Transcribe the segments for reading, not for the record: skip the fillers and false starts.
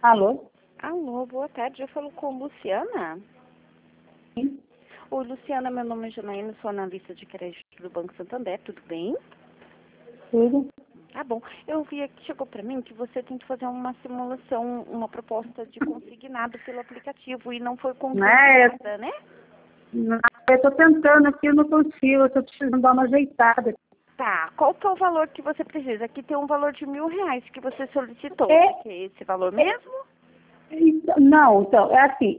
Alô? Alô, boa tarde. Eu falo com Luciana. Sim. Oi, Luciana, meu nome é Janaína, sou analista de crédito do Banco Santander, tudo bem? Tudo? Tá bom. Eu vi aqui, chegou para mim, que você tem que fazer uma simulação, uma proposta de consignado pelo aplicativo e não foi Né? concretizada, né? Eu estou tentando aqui, eu não consigo, eu estou precisando dar uma ajeitada. Tá. Qual que é o valor que você precisa? Aqui tem um valor de R$ 1.000 que você solicitou. É, Que é esse valor mesmo? então, é assim,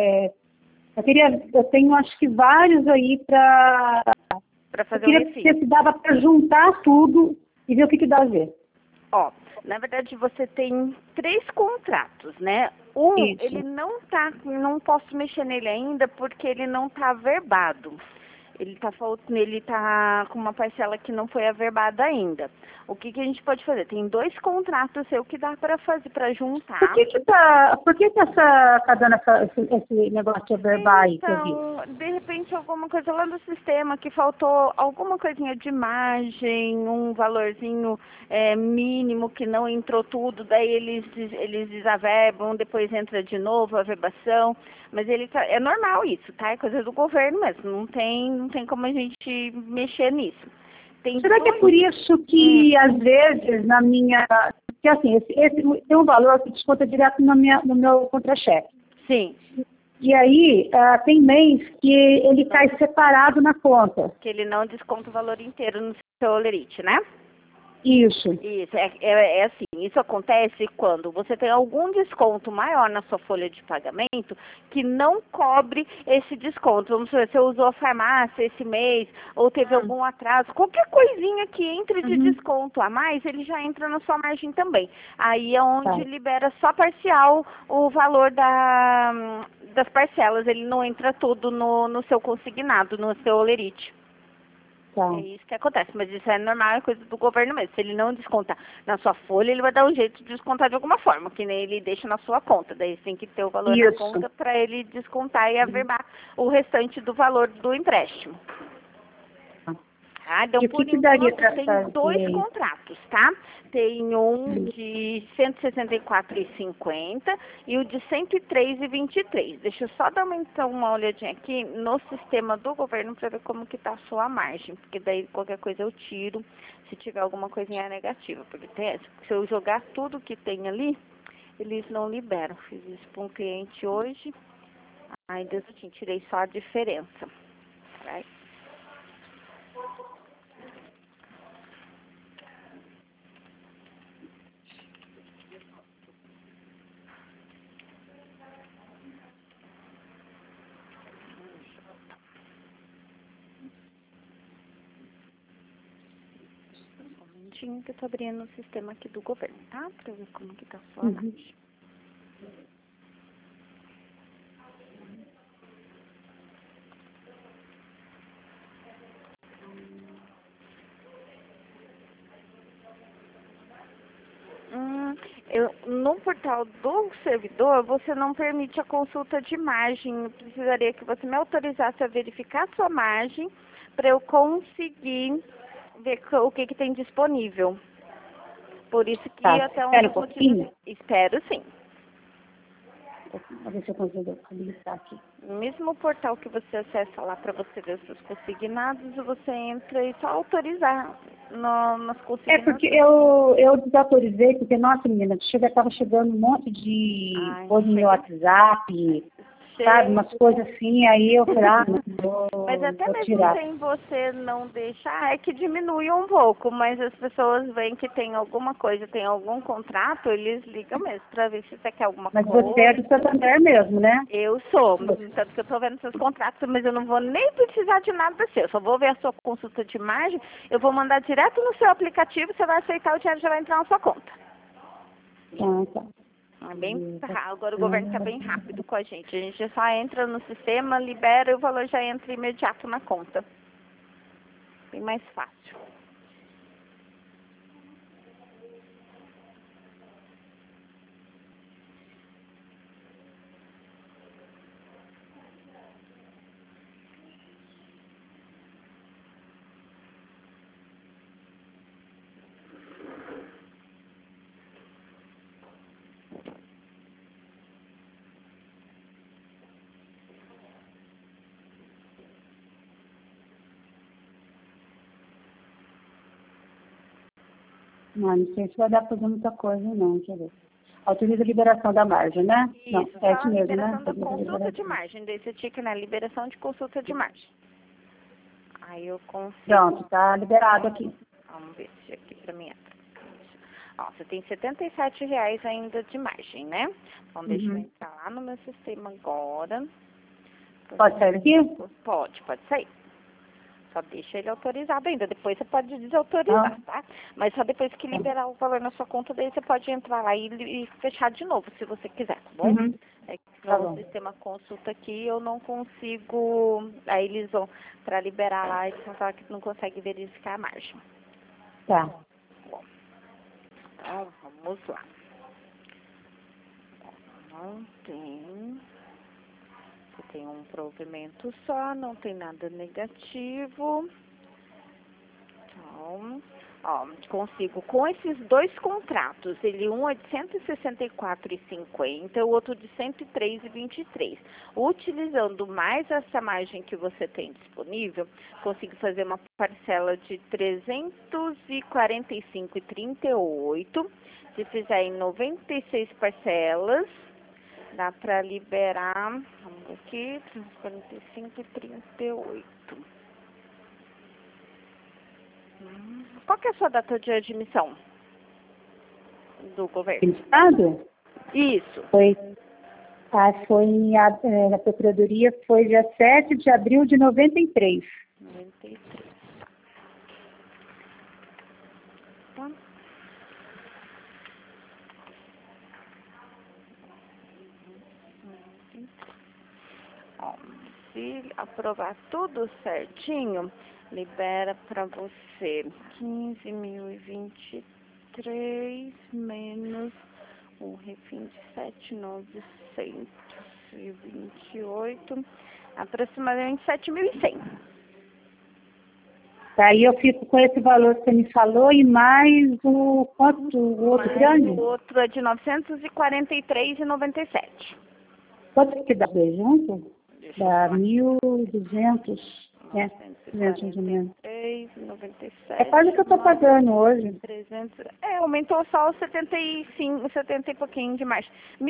eu tenho acho que vários aí para. Para Eu fazer o queria refis. ver se dava para juntar tudo e ver o que dá a ver. Ó, na verdade você tem 3 contratos, né? Ele Isso. não posso mexer nele ainda porque ele não tá averbado. Ele tá com uma parcela que não foi averbada ainda. O que que a gente pode fazer? Tem 2 contratos seu que dá para fazer, para juntar. Por que tá dando esse negócio de averbar aí que eu vi? Então, de repente, alguma coisa lá no sistema que faltou alguma coisinha de margem, um valorzinho mínimo que não entrou tudo, daí eles desaverbam, depois entra de novo a averbação, mas é normal isso, tá? É coisa do governo mesmo, não tem como a gente mexer nisso. Tem Será que é dois. por isso que, às vezes, na minha. Porque, assim, esse tem um valor que desconta direto no meu contra-cheque. Sim, E aí, tem mês que ele cai separado na conta. que ele não desconta o valor inteiro no seu olerite, né? Isso. Isso, é assim, isso acontece quando você tem algum desconto maior na sua folha de pagamento que não cobre esse desconto. Vamos dizer, você usou a farmácia esse mês, ou teve algum atraso, qualquer coisinha que entre de Uhum. desconto a mais, ele já entra na sua margem também. Aí é Tá. onde libera só parcial o valor das parcelas, ele não entra tudo no seu consignado, no seu olerite. Tá. É isso que acontece, mas isso é normal, é coisa do governo mesmo. Se ele não descontar na sua folha, ele vai dar um jeito de descontar de alguma forma, que nem ele deixa na sua conta. Daí você tem que ter o valor na Isso. conta para ele descontar e averbar o restante do valor do empréstimo. Ah, então, E o por que daria enquanto, para tem 2 fazer? contratos, tá? Tem um de 164,50 e o de 103,23. Deixa eu só dar uma olhadinha aqui no sistema do governo para ver como que tá a sua margem, porque daí qualquer coisa eu tiro se tiver alguma coisinha negativa, porque se eu jogar tudo que tem ali, eles não liberam. Fiz isso para um cliente hoje, aí Deus, eu tirei só a diferença. Right? Que eu tô abrindo o sistema aqui do governo, tá? Pra ver como que tá a sua margem. No portal do servidor, você não permite a consulta de margem. Eu precisaria que você me autorizasse a verificar a sua margem para eu conseguir ver o que tem disponível. Por isso que Tá. até um Espera um dos motivos... pouquinho. Espero sim. Vou ver se eu consigo habilitar aqui. No mesmo portal que você acessa lá para você ver os seus consignados, você entra e só autorizar nas É porque consignações. eu desautorizei, porque, nossa, menina, estava chegando um monte de Ai, coisa no meu sei. WhatsApp, sabe, Sei. umas coisas assim, aí eu falei, não, Mas até vou mesmo tirar. sem você não deixar, é que diminui um pouco, mas as pessoas veem que tem alguma coisa, tem algum contrato, eles ligam mesmo para ver se você quer alguma Mas você é coisa. do Santander mesmo, né? Eu sou, tanto que eu estou vendo seus contratos, mas eu não vou nem precisar de nada seu, eu só vou ver a sua consulta de margem, eu vou mandar direto no seu aplicativo, você vai aceitar, o dinheiro já vai entrar na sua conta. Tá. É bem, agora o governo está bem rápido com a gente só entra no sistema, libera e o valor já entra imediato na conta. Bem mais fácil. Não sei se vai dar para fazer muita coisa, não. Deixa eu ver. Autoriza a liberação da margem, né? Isso, Não, só é a isso mesmo, né? liberação da consulta de margem. Daí você tica na liberação de consulta de margem. Aí eu consigo... Pronto, tá liberado aqui. Vamos ver se aqui pra mim entra. Ó, você tem R$ 77 ainda de margem, né? Então deixa eu entrar lá no meu sistema agora. Pode sair daqui? Pode sair. Só deixa ele autorizado ainda. Depois você pode desautorizar, tá? Mas só depois que liberar o valor na sua conta, daí você pode entrar lá e fechar de novo, se você quiser, tá bom? É que no sistema consulta aqui eu não consigo... Aí eles vão, para liberar lá, eles vão falar que não consegue verificar a margem. Tá. Bom, então vamos lá. Não tem... Você tem um provimento só, não tem nada negativo. Então, ó, consigo com esses dois contratos, um é de R$ 164,50, o outro de R$ 103,23. Utilizando mais essa margem que você tem disponível, consigo fazer uma parcela de R$ 345,38. Se fizer em 96 parcelas, dá para liberar, vamos ver aqui, 345,38. Qual que é a sua data de admissão do governo? Estado? Isso. Foi na Procuradoria, foi dia 7 de abril de 93. 93. Tá. Ó, se aprovar tudo certinho, libera para você 15.023 menos um refim de 7.928, aproximadamente 7.100. Aí eu fico com esse valor que você me falou e mais o outro grande? O outro é de 943,97. Quanto que dá dois juntos? Dá 1.200, né? 943,97. É quase o que eu estou pagando hoje. 300, aumentou só os 75, 70 e pouquinho demais.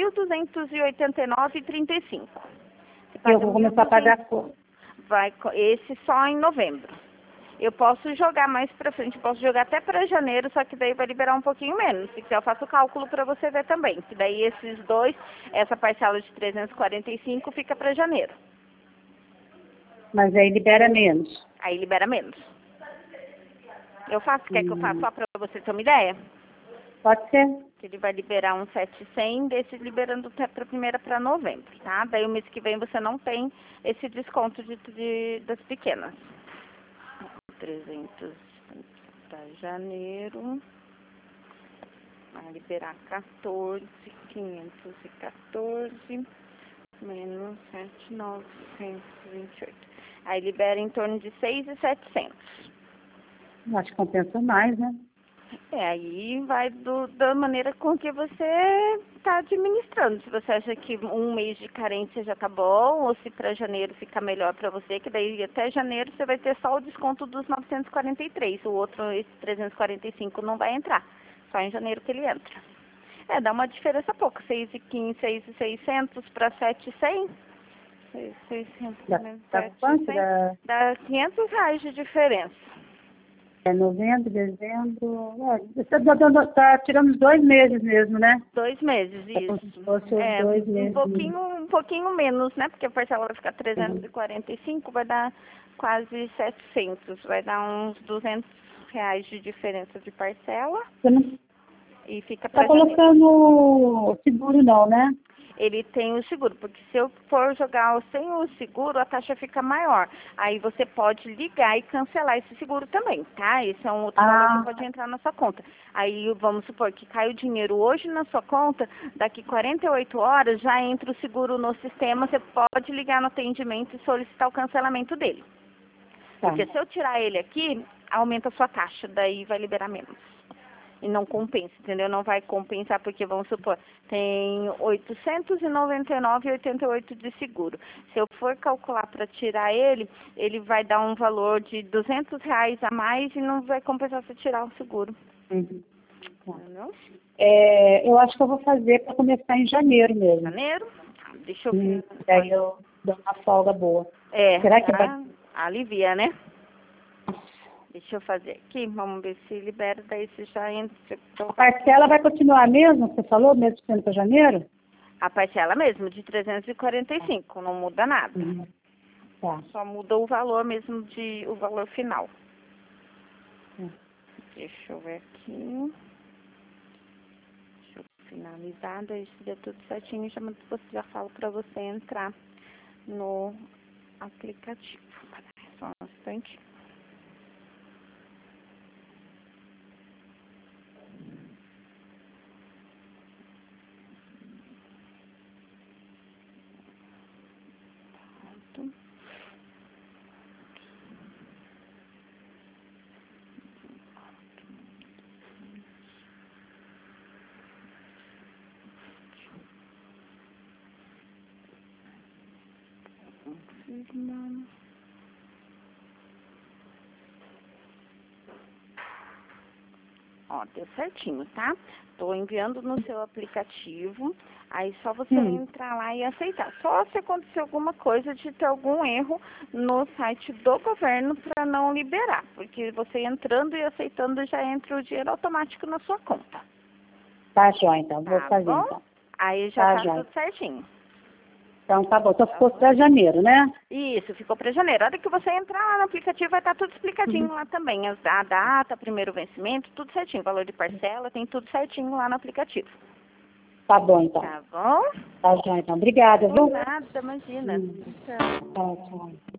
1.289,35. Eu vou começar a pagar quanto? Esse só em novembro. Eu posso jogar mais pra frente, posso jogar até para janeiro, só que daí vai liberar um pouquinho menos. Se quiser, eu faço o cálculo para você ver também. Que daí esses dois, essa parcela de 345 fica para janeiro. Mas aí libera menos. Aí libera menos. Eu faço, quer que eu faça só para você ter uma ideia? Pode ser. Que ele vai liberar um 700, desse liberando até para primeira para novembro, tá? Daí o mês que vem você não tem esse desconto das pequenas. 300 para janeiro. Vai liberar 14.514 menos 7.928. Aí libera em torno de 6.700. Acho que compensa mais, né? Aí vai da maneira com que você está administrando. Se você acha que um mês de carência já tá bom, ou se para janeiro fica melhor para você, que daí até janeiro você vai ter só o desconto dos 943. O outro, esse 345, não vai entrar. Só em janeiro que ele entra. Dá uma diferença pouco. 6.500, 6.600 para 7.100. 6.600 menos 7.100. Dá R$ 500 de diferença. É novembro, dezembro... Tá tirando os 2 meses mesmo, né? 2 meses, isso. Se fosse os 2 meses. Um pouquinho menos, né? Porque a parcela vai ficar 345, vai dar quase 700. Vai dar uns R$ 200 de diferença de parcela. Você não E fica pra tá colocando seguro não, né? Ele tem o seguro, porque se eu for jogar sem o seguro, a taxa fica maior. Aí você pode ligar e cancelar esse seguro também, tá? Esse é um outro valor que pode entrar na sua conta. Aí vamos supor que cai o dinheiro hoje na sua conta, daqui 48 horas já entra o seguro no sistema, você pode ligar no atendimento e solicitar o cancelamento dele. Porque se eu tirar ele aqui, aumenta a sua taxa, daí vai liberar menos. E não compensa, entendeu? Não vai compensar porque, vamos supor, tem 899,88 de seguro. Se eu for calcular para tirar ele, ele vai dar um valor de R$ 200 a mais e não vai compensar se tirar o seguro. Entendeu? Eu acho que eu vou fazer para começar em janeiro mesmo. Janeiro? Deixa eu ver. Daí eu dou uma folga boa. É, Será que vai... alivia, né? Deixa eu fazer aqui, vamos ver se libera, daí você já entra. A parcela vai continuar mesmo, você falou, mesmo sendo para janeiro? A parcela mesmo, de 345, não muda nada. Tá. Só muda o valor mesmo, o valor final. Deixa eu ver aqui. Deixa eu finalizar, daí se der tudo certinho, já falo para você entrar no aplicativo. Só um instantinho. Confirma. Ó, deu certinho, tá? Tô enviando no seu aplicativo, aí só você entrar lá e aceitar. Só se acontecer alguma coisa de ter algum erro no site do governo para não liberar, porque você entrando e aceitando já entra o dinheiro automático na sua conta. Tá, joia, então. Vou fazer, bom? então. Aí já tá joia. tudo certinho. Então, tá bom. Então, ficou para janeiro, né? Isso, ficou para janeiro. A hora que você entrar lá no aplicativo, vai estar tudo explicadinho lá também. A data, primeiro vencimento, tudo certinho. Valor de parcela, tem tudo certinho lá no aplicativo. Tá bom, então. Tá bom? Tá, joia, então. Obrigada, viu? Por nada, imagina. Tchau. Tá, tchau.